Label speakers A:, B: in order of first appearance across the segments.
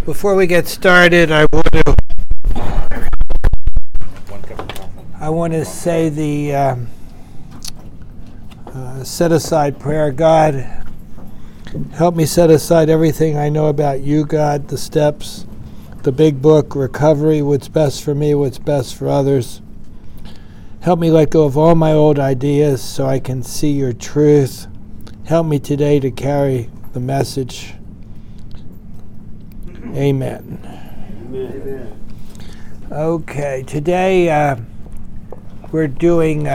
A: Before we get started, I want to say the set-aside prayer. God, help me set aside everything I know about you, God, the steps, the big book, recovery, what's best for me, what's best for others. Help me let go of all my old ideas so I can see your truth. Help me today to carry the message. Amen.
B: Amen.
A: Okay, today we're doing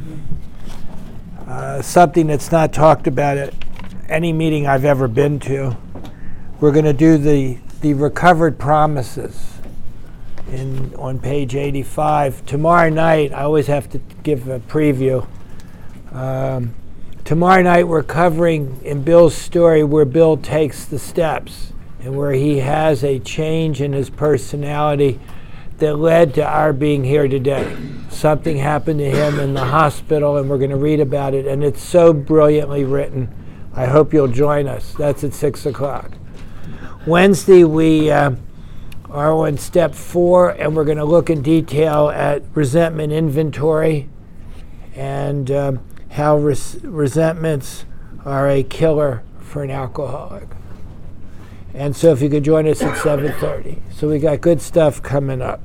A: something that's not talked about at any meeting I've ever been to. We're going to do the recovered promises on page 85. Tomorrow night, I always have to give a preview. Tomorrow night we're covering in Bill's story where Bill takes the steps and where he has a change in his personality that led to our being here today. Something happened to him in the hospital, and we're going to read about it, and it's so brilliantly written. I hope you'll join us. That's at 6 o'clock. Wednesday, we are on step 4, and we're going to look in detail at resentment inventory and how resentments are a killer for an alcoholic. And so if you could join us at 7:30. So we got good stuff coming up.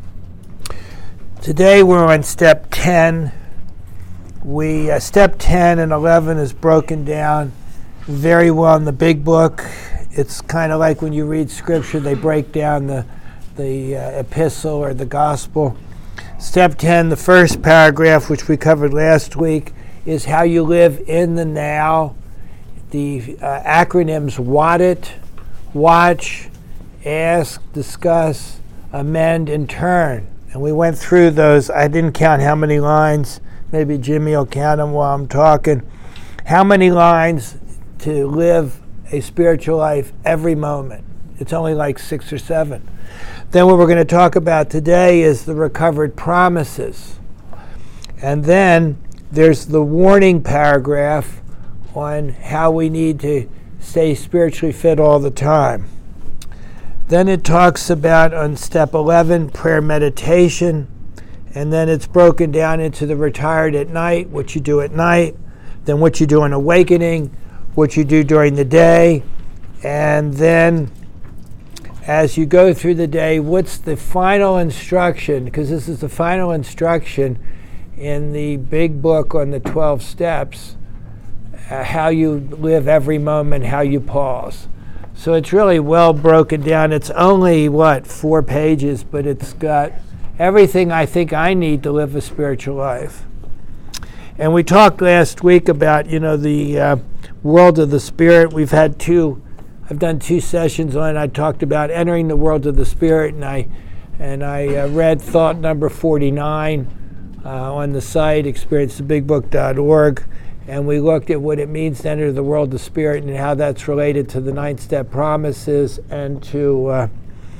A: Today we're on step 10. Step 10 and 11 is broken down very well in the big book. It's kind of like when you read scripture, they break down the epistle or the gospel. Step 10, the first paragraph, which we covered last week, is how you live in the now. The acronyms WAT-IT, watch, ask, discuss, amend, and turn. And we went through those. I didn't count how many lines. Maybe Jimmy will count them while I'm talking. How many lines to live a spiritual life every moment? It's only like 6 or 7. Then what we're going to talk about today is the recovered promises. And then there's the warning paragraph on how we need to stay spiritually fit all the time. Then it talks about, on step 11, prayer meditation, and then it's broken down into the retired at night, what you do at night, then what you do in awakening, what you do during the day, and then as you go through the day, what's the final instruction, because this is the final instruction in the big book on the 12 steps, how you live every moment, how you pause. So it's really well broken down. It's only, 4 pages, but it's got everything I think I need to live a spiritual life. And we talked last week about, the world of the spirit. I've done 2 sessions on it. I talked about entering the world of the spirit, and I read thought number 49 on the site, experiencetheBigBook.org. And we looked at what it means to enter the world of spirit and how that's related to the 9-step promises and to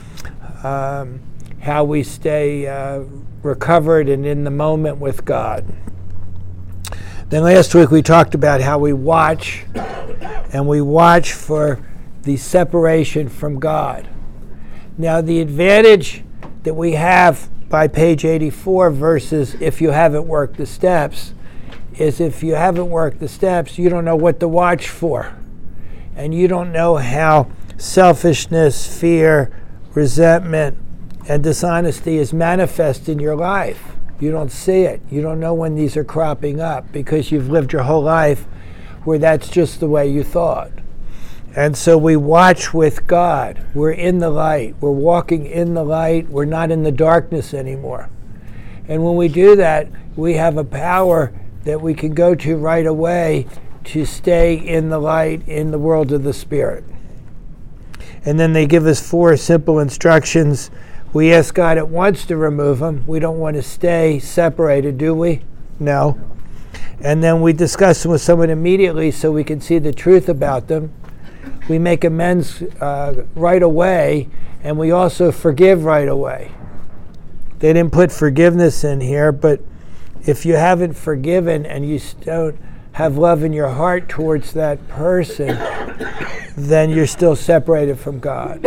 A: how we stay recovered and in the moment with God. Then last week we talked about how we watch, and we watch for the separation from God. Now the advantage that we have by page 84 versus if you haven't worked the steps is if you haven't worked the steps, you don't know what to watch for. And you don't know how selfishness, fear, resentment, and dishonesty is manifest in your life. You don't see it. You don't know when these are cropping up because you've lived your whole life where that's just the way you thought. And so we watch with God. We're in the light. We're walking in the light. We're not in the darkness anymore. And when we do that, we have a power that we can go to right away to stay in the light in the world of the spirit. And then they give us 4 simple instructions. We ask God at once to remove them. We don't want to stay separated, do we? No. And then we discuss them with someone immediately so we can see the truth about them. We make amends right away, and we also forgive right away. They didn't put forgiveness in here, but if you haven't forgiven and you don't have love in your heart towards that person, then you're still separated from God.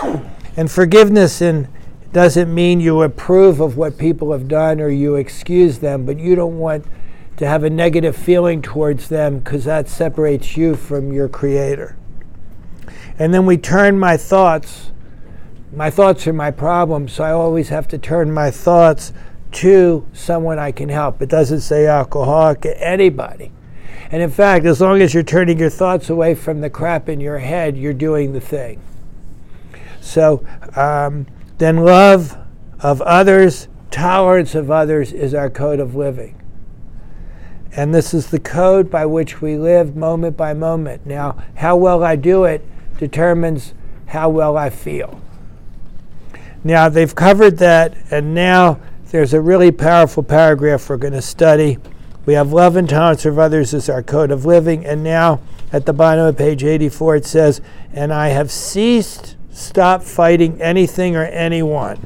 A: And forgiveness doesn't mean you approve of what people have done or you excuse them, but you don't want to have a negative feeling towards them because that separates you from your Creator. And then we turn my thoughts. My thoughts are my problem, so I always have to turn my thoughts to someone I can help. It doesn't say alcoholic, anybody. And in fact, as long as you're turning your thoughts away from the crap in your head, you're doing the thing. So then love of others, tolerance of others is our code of living. And this is the code by which we live moment by moment. Now, how well I do it determines how well I feel. Now, they've covered that, and now there's a really powerful paragraph we're going to study. We have love and tolerance of others as our code of living, and now at the bottom of page 84 it says, and I have stopped fighting anything or anyone.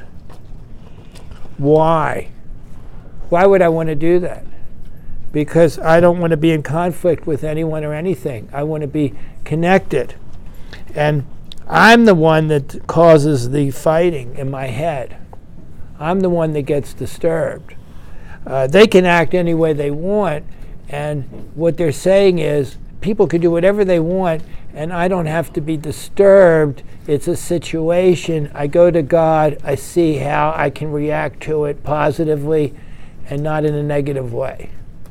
A: Why? Why would I want to do that? Because I don't want to be in conflict with anyone or anything. I want to be connected. And I'm the one that causes the fighting in my head. I'm the one that gets disturbed. They can act any way they want, and what they're saying is people can do whatever they want, and I don't have to be disturbed. It's a situation. I go to God. I see how I can react to it positively and not in a negative way.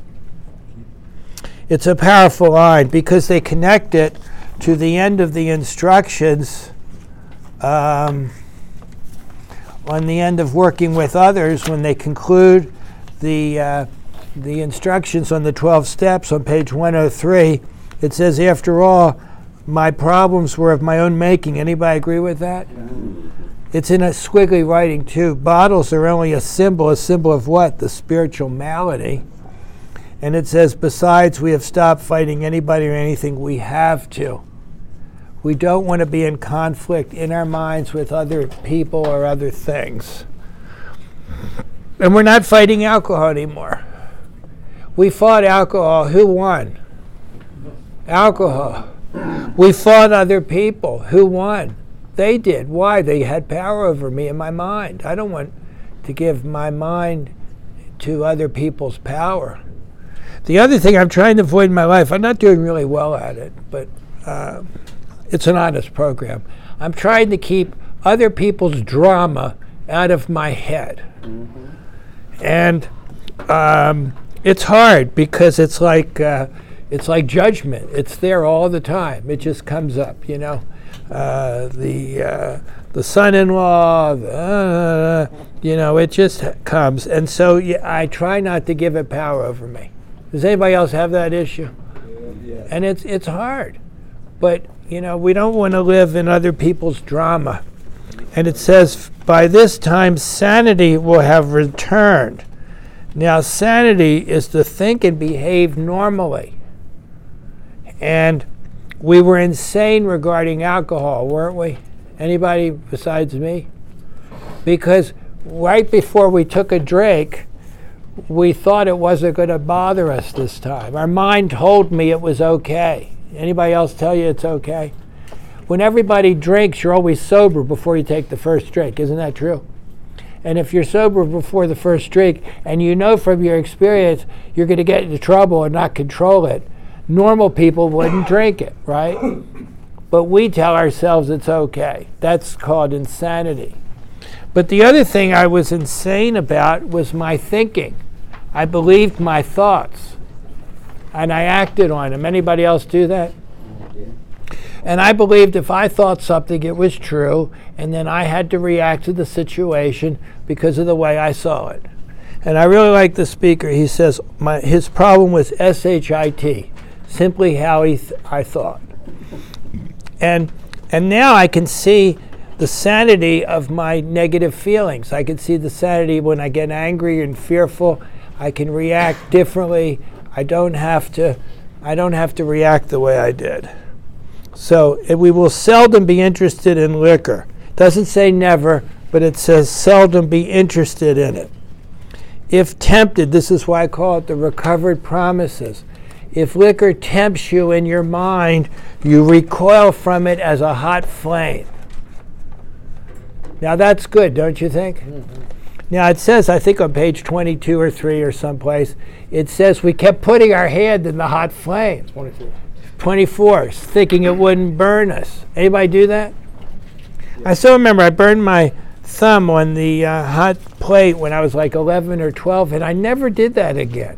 A: It's a powerful line because they connect it to the end of the instructions on the end of working with others when they conclude the instructions on the 12 steps on page 103. It says, after all, my problems were of my own making. Anybody agree with that? It's in a squiggly writing too. Bottles are only a symbol of what? The spiritual malady. And it says, besides, we have stopped fighting anybody or anything. We have to. We don't want to be in conflict in our minds with other people or other things. And we're not fighting alcohol anymore. We fought alcohol. Who won? Alcohol. We fought other people. Who won? They did. Why? They had power over me and my mind. I don't want to give my mind to other people's power. The other thing I'm trying to avoid in my life, I'm not doing really well at it, but it's an honest program. I'm trying to keep other people's drama out of my head. Mm-hmm. And it's hard because it's like judgment. It's there all the time. It just comes up, you know. The son-in-law, it just comes. And so I try not to give it power over me. Does anybody else have that issue? Yeah. And it's hard. But, we don't want to live in other people's drama. And it says, by this time, sanity will have returned. Now, sanity is to think and behave normally. And we were insane regarding alcohol, weren't we? Anybody besides me? Because right before we took a drink, we thought it wasn't going to bother us this time. Our mind told me it was okay. Anybody else tell you it's okay? When everybody drinks, you're always sober before you take the first drink. Isn't that true? And if you're sober before the first drink, and you know from your experience you're going to get into trouble and not control it, normal people wouldn't drink it, right? But we tell ourselves it's okay. That's called insanity. But the other thing I was insane about was my thinking. I believed my thoughts, and I acted on them. Anybody else do that? And I believed if I thought something, it was true, and then I had to react to the situation because of the way I saw it. And I really like the speaker. He says his problem was SHIT, simply how I thought. And now I can see the sanity of my negative feelings. I can see the sanity when I get angry and fearful. I can react differently. I don't have to react the way I did. So we will seldom be interested in liquor. It doesn't say never, but it says seldom be interested in it. If tempted, this is why I call it the recovered promises. If liquor tempts you in your mind, you recoil from it as a hot flame. Now that's good, don't you think?
B: Mm-hmm.
A: Now it says, I think on page 22 or 3 or someplace, it says we kept putting our hand in the hot flame.
B: 24.
A: 24, thinking it wouldn't burn us. Anybody do that? Yeah. I still remember I burned my thumb on the hot plate when I was like 11 or 12, and I never did that again.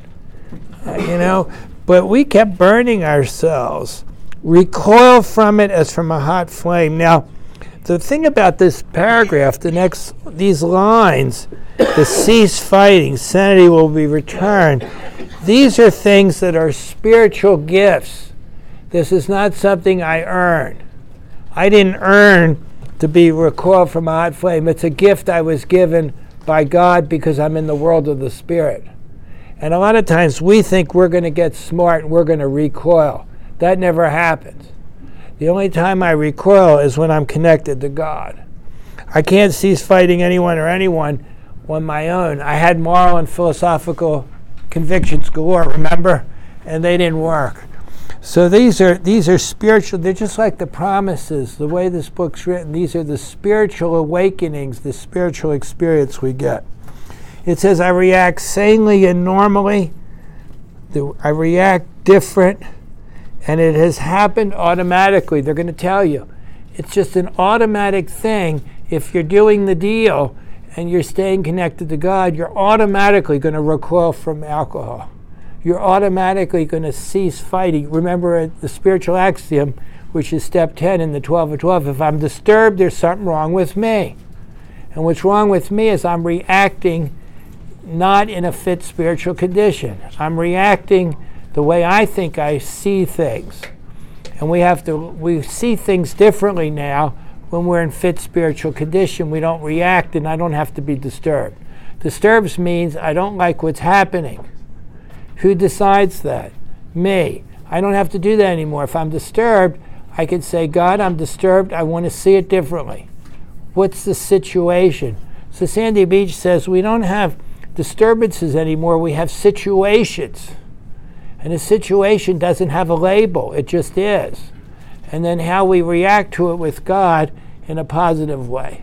A: But we kept burning ourselves. Recoil from it as from a hot flame. Now, the thing about this paragraph, these lines, the cease fighting, sanity will be returned. These are things that are spiritual gifts. This is not something I earn. I didn't earn to be recoiled from a hot flame. It's a gift I was given by God because I'm in the world of the Spirit. And a lot of times we think we're going to get smart and we're going to recoil. That never happens. The only time I recoil is when I'm connected to God. I can't cease fighting anyone or anyone on my own. I had moral and philosophical convictions galore, remember? And they didn't work. So these are spiritual. They're just like the promises. The way this book's written, these are the spiritual awakenings, the spiritual experience we get. It says, I react sanely and normally. I react different. And it has happened automatically. They're going to tell you. It's just an automatic thing. If you're doing the deal and you're staying connected to God, you're automatically going to recoil from alcohol. You're automatically going to cease fighting. Remember the spiritual axiom, which is step 10 in the 12 of 12. If I'm disturbed, there's something wrong with me. And what's wrong with me is I'm reacting not in a fit spiritual condition. I'm reacting the way I think I see things. And we see things differently now when we're in fit spiritual condition. We don't react, and I don't have to be disturbed. Disturbs means I don't like what's happening. Who decides that? Me. I don't have to do that anymore. If I'm disturbed, I can say, God, I'm disturbed. I want to see it differently. What's the situation? So Sandy Beach says we don't have disturbances anymore. We have situations. And a situation doesn't have a label. It just is. And then how we react to it with God in a positive way.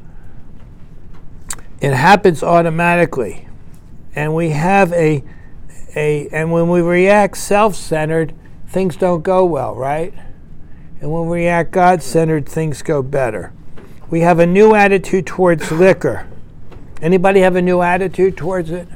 A: It happens automatically. And we have and when we react self-centered, things don't go well, right? And when we react God-centered, things go better. We have a new attitude towards liquor. Anybody have a new attitude towards it?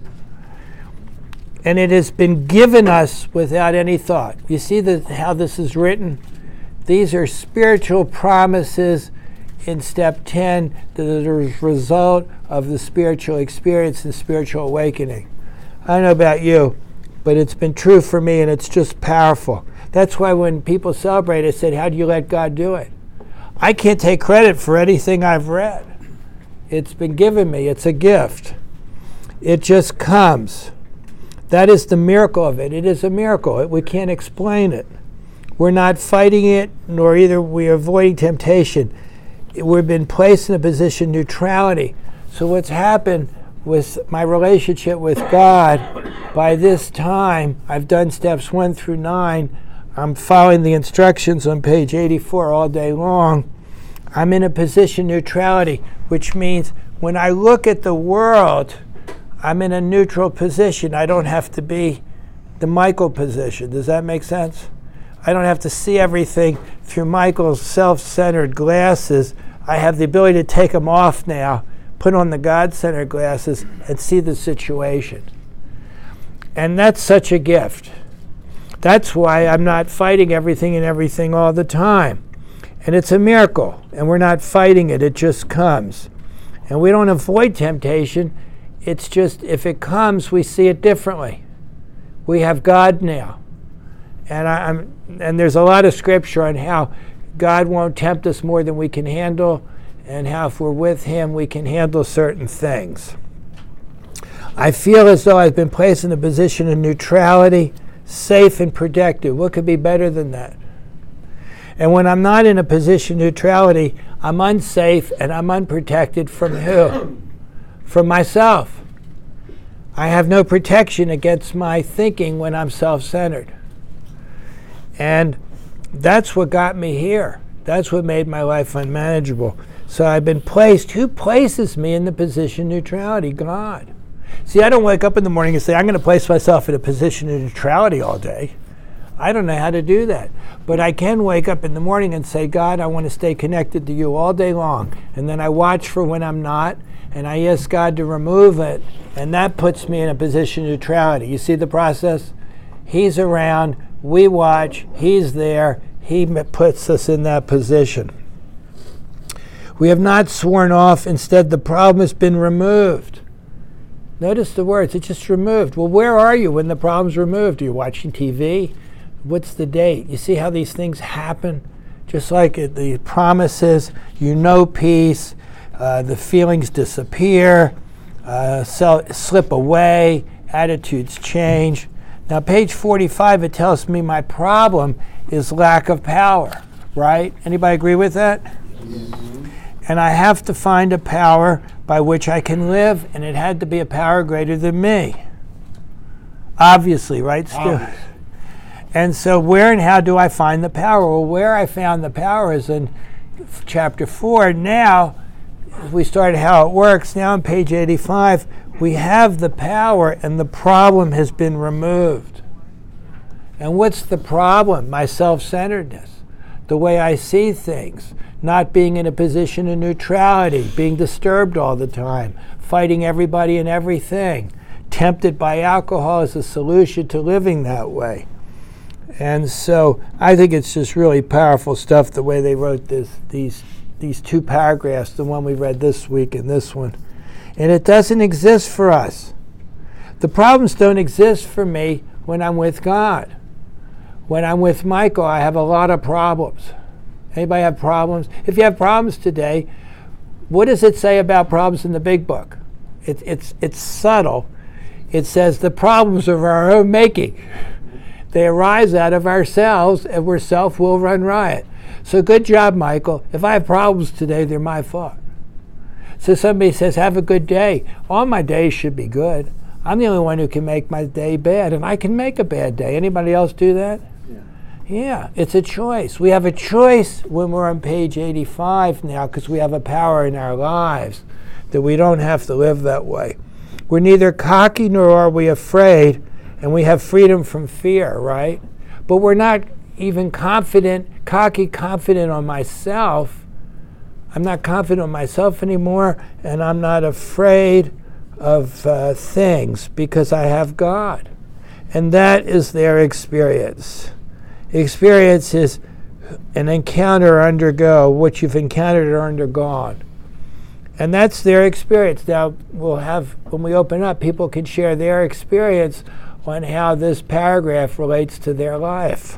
A: And it has been given us without any thought. You see how this is written? These are spiritual promises in step 10 that are a result of the spiritual experience and spiritual awakening. I don't know about you, but it's been true for me, and it's just powerful. That's why when people celebrate, I said, how do you let God do it? I can't take credit for anything I've read. It's been given me. It's a gift. It just comes. That is the miracle of it. It is a miracle. We can't explain it. We're not fighting it, nor either we are avoiding temptation. We've been placed in a position of neutrality. So what's happened with my relationship with God, by this time, I've done steps 1 through 9. I'm following the instructions on page 84 all day long. I'm in a position of neutrality, which means when I look at the world, I'm in a neutral position. I don't have to be the Michael position. Does that make sense? I don't have to see everything through Michael's self-centered glasses. I have the ability to take them off now, put on the God-centered glasses, and see the situation. And that's such a gift. That's why I'm not fighting everything and everything all the time. And it's a miracle, and we're not fighting it. It just comes. And we don't avoid temptation. It's just, if it comes, we see it differently. We have God now. And there's a lot of scripture on how God won't tempt us more than we can handle, and how if we're with Him, we can handle certain things. I feel as though I've been placed in a position of neutrality, safe and protected. What could be better than that? And when I'm not in a position of neutrality, I'm unsafe and I'm unprotected from who? From myself. I have no protection against my thinking when I'm self-centered. And that's what got me here. That's what made my life unmanageable. So I've been placed. Who places me in the position of neutrality? God. See, I don't wake up in the morning and say, I'm going to place myself in a position of neutrality all day. I don't know how to do that. But I can wake up in the morning and say, God, I want to stay connected to you all day long. And then I watch for when I'm not, and I ask God to remove it, and that puts me in a position of neutrality. You see the process? He's around, we watch, He's there, He puts us in that position. We have not sworn off, instead the problem has been removed. Notice the words, it's just removed. Well, where are you when the problem's removed? Are you watching TV? What's the date? You see how these things happen? Just like the promises, you know peace, the feelings disappear, slip away, attitudes change. Now, page 45, it tells me my problem is lack of power, right? Anybody agree with that? Mm-hmm. And I have to find a power by which I can live, and it had to be a power greater than me. Obviously, right, Stu? And so where and how do I find the power? Well, where I found the power is in chapter 4. Now, we started how it works. Now on page 85, we have the power and the problem has been removed. And what's the problem? My self-centeredness, the way I see things, not being in a position of neutrality, being disturbed all the time, fighting everybody and everything, tempted by alcohol as a solution to living that way. And so I think it's just really powerful stuff, the way they wrote these two paragraphs, the one we read this week and this one. And it doesn't exist for us. The problems don't exist for me when I'm with God. When I'm with Michael, I have a lot of problems. Anybody have problems? If you have problems today, what does it say about problems in the big book? It's subtle. It says the problems are of our own making. They arise out of ourselves, and we're self-will run riot. So good job, Michael. If I have problems today, they're my fault. So somebody says, have a good day. All my days should be good. I'm the only one who can make my day bad, and I can make a bad day. Anybody else do that? Yeah, it's a choice. We have a choice when we're on page 85 now, because we have a power in our lives that we don't have to live that way. We're neither cocky nor are we afraid, and we have freedom from fear, right? But we're not even confident on myself. I'm not confident on myself anymore, and I'm not afraid of things because I have God. And that is their experience. Experience is an encounter or undergo, what you've encountered or undergone. And that's their experience. Now, we'll have, when we open up, people can share their experience on how this paragraph relates to their life.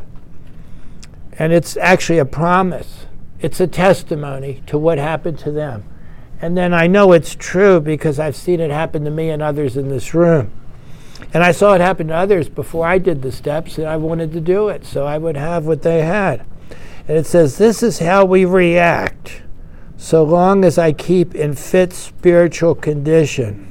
A: And it's actually a promise. It's a testimony to what happened to them. And then I know it's true because I've seen it happen to me and others in this room. And I saw it happen to others before I did the steps, and I wanted to do it, so I would have what they had. And it says, this is how we react, so long as I keep in fit spiritual condition.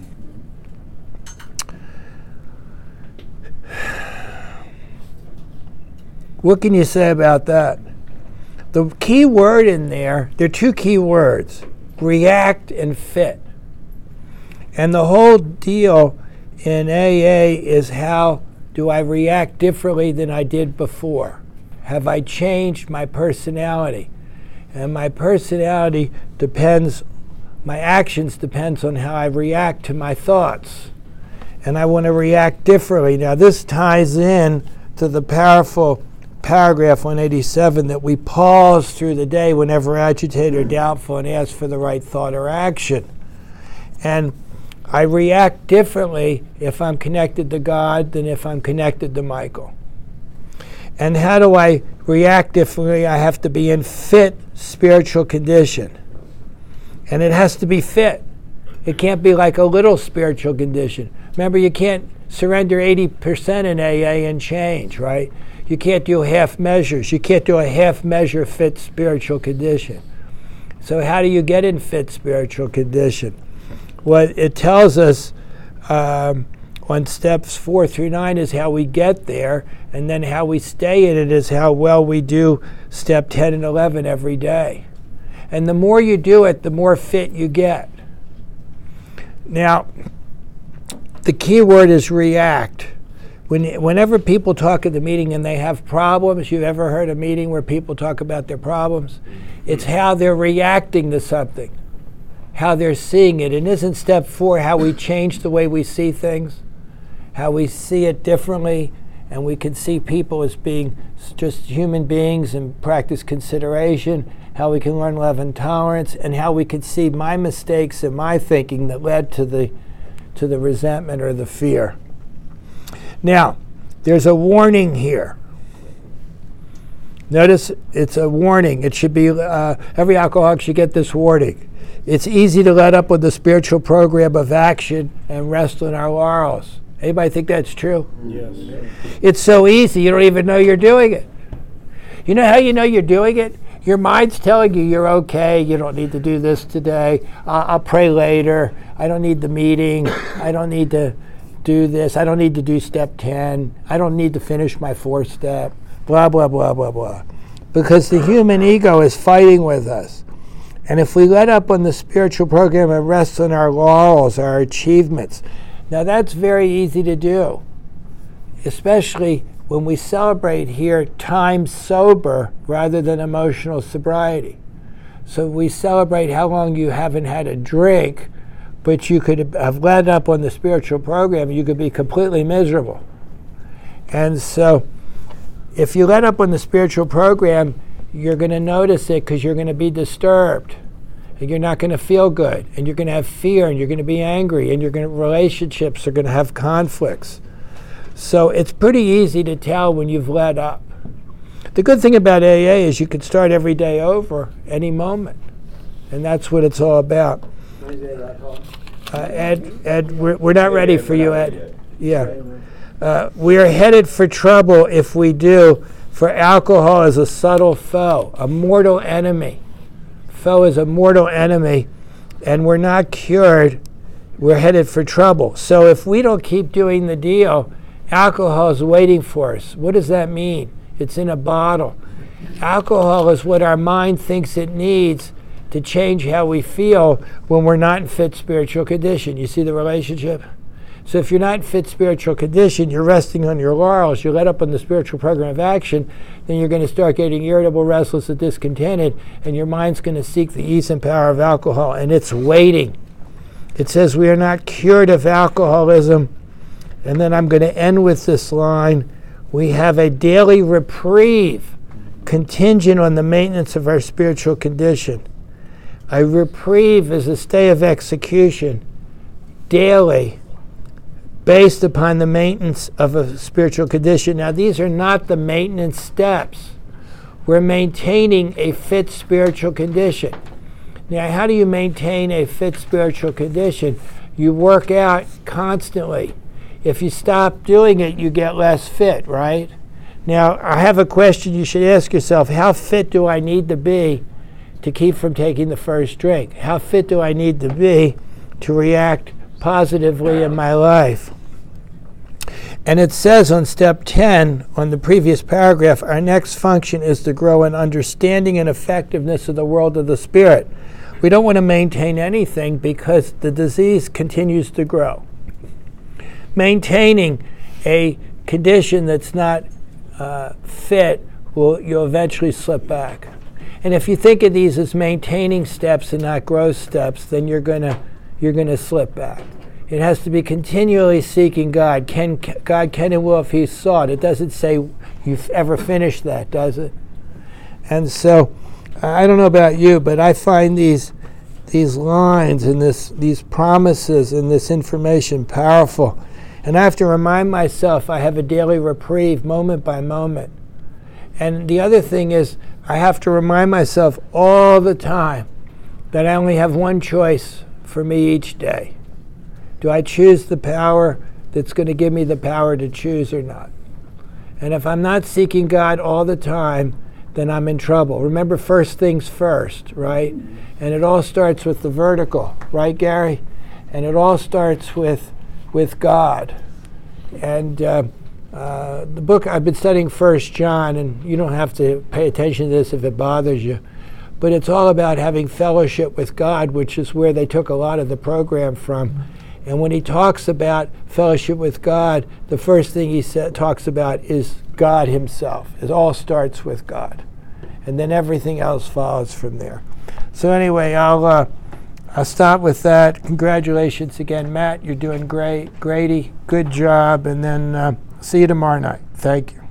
A: What can you say about that? The key word in there are two key words, react and fit. And the whole deal in AA is, how do I react differently than I did before? Have I changed my personality? And my personality depends, my actions depends on how I react to my thoughts. And I want to react differently. Now this ties in to the powerful paragraph 187 that we pause through the day whenever agitated or doubtful and ask for the right thought or action. And I react differently if I'm connected to God than if I'm connected to Michael. And how do I react differently? I have to be in fit spiritual condition. And it has to be fit. It can't be like a little spiritual condition. Remember, you can't surrender 80% in AA and change, right? You can't do half measures. You can't do a half measure fit spiritual condition. So how do you get in fit spiritual condition? What it tells us on on steps 4 through 9 is how we get there, and then how we stay in it is how well we do step 10 and 11 every day. And the more you do it, the more fit you get. Now, the key word is react. Whenever people talk at the meeting and they have problems, you've ever heard a meeting where people talk about their problems? It's how they're reacting to something, how they're seeing it. And isn't step 4 how we change the way we see things? How we see it differently, and we can see people as being just human beings and practice consideration, how we can learn love and tolerance, and how we can see my mistakes and my thinking that led to the resentment or the fear. Now, there's a warning here. Notice it's a warning. It should be, every alcoholic should get this warning. It's easy to let up on the spiritual program of action and rest on our laurels. Anybody think that's true?
B: Yes.
A: It's so easy, you don't even know you're doing it. You know how you know you're doing it? Your mind's telling you you're okay, you don't need to do this today, I'll pray later, I don't need the meeting, I don't need to do this, I don't need to do step 10, I don't need to finish my 4th step, blah, blah, blah, blah, blah. Because the human ego is fighting with us. And if we let up on the spiritual program and rest on our laurels, our achievements, now that's very easy to do, especially when we celebrate here time sober rather than emotional sobriety. So we celebrate how long you haven't had a drink, but you could have let up on the spiritual program, you could be completely miserable. And so if you let up on the spiritual program, you're going to notice it because you're going to be disturbed. And you're not going to feel good. And you're going to have fear, and you're going to be angry, and relationships are going to have conflicts. So it's pretty easy to tell when you've let up. The good thing about AA is you can start every day over any moment. And that's what it's all about. Ed, we're not ready for you, Ed. Yeah. We are headed for trouble if we do, for alcohol is a subtle foe, a mortal enemy. Foe is a mortal enemy, and we're not cured. We're headed for trouble. So if we don't keep doing the deal, alcohol is waiting for us. What does that mean? It's in a bottle. Alcohol is what our mind thinks it needs to change how we feel when we're not in fit spiritual condition. You see the relationship? So if you're not in fit spiritual condition, you're resting on your laurels, you let up on the spiritual program of action, then you're going to start getting irritable, restless, and discontented, and your mind's going to seek the ease and power of alcohol, and it's waiting. It says we are not cured of alcoholism. And then I'm going to end with this line. We have a daily reprieve contingent on the maintenance of our spiritual condition. A reprieve is a stay of execution daily based upon the maintenance of a spiritual condition. Now, these are not the maintenance steps. We're maintaining a fit spiritual condition. Now, how do you maintain a fit spiritual condition? You work out constantly. If you stop doing it, you get less fit, right? Now, I have a question you should ask yourself. How fit do I need to be to keep from taking the first drink? How fit do I need to be to react positively in my life? And it says on step 10, on the previous paragraph, our next function is to grow in understanding and effectiveness of the world of the spirit. We don't want to maintain anything because the disease continues to grow. Maintaining a condition that's not fit, you'll eventually slip back. And if you think of these as maintaining steps and not growth steps, then you're gonna slip back. It has to be continually seeking God. God can and will if He's sought. It doesn't say you've ever finished that, does it? And so, I don't know about you, but I find these lines and these promises and this information powerful. And I have to remind myself I have a daily reprieve moment by moment. And the other thing is I have to remind myself all the time that I only have one choice for me each day. Do I choose the power that's going to give me the power to choose or not? And if I'm not seeking God all the time, then I'm in trouble. Remember, first things first, right? And it all starts with the vertical, right, Gary? And it all starts with God. And the book, I've been studying 1 John, and you don't have to pay attention to this if it bothers you, but it's all about having fellowship with God, which is where they took a lot of the program from. And when he talks about fellowship with God, the first thing he talks about is God himself. It all starts with God. And then everything else follows from there. So anyway, I'll stop with that. Congratulations again, Matt. You're doing great. Grady, good job. And then see you tomorrow night. Thank you.